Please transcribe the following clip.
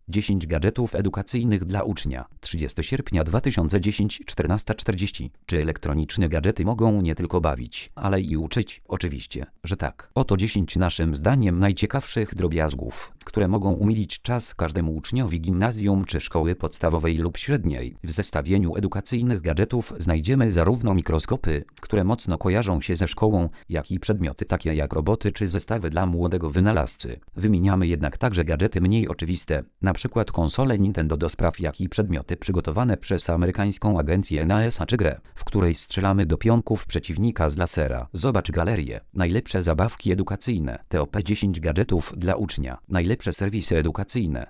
10 gadżetów edukacyjnych dla ucznia. 30 sierpnia 2010, 14:40. Czy elektroniczne gadżety mogą nie tylko bawić, ale i uczyć? Oczywiście, że tak. Oto 10 naszym zdaniem najciekawszych drobiazgów, które mogą umilić czas każdemu uczniowi gimnazjum czy szkoły podstawowej lub średniej. W zestawieniu edukacyjnych gadżetów znajdziemy zarówno mikroskopy, które mocno kojarzą się ze szkołą, jak i przedmioty takie jak roboty czy zestawy dla młodego wynalazcy. Wymieniamy jednak także gadżety mniej oczywiste, np. konsole Nintendo do spraw, jak i przedmioty przygotowane przez amerykańską agencję NASA czy grę, w której strzelamy do pionków przeciwnika z lasera. Zobacz galerię. Najlepsze zabawki edukacyjne. TOP 10 gadżetów dla ucznia. Najlepsze serwisy edukacyjne.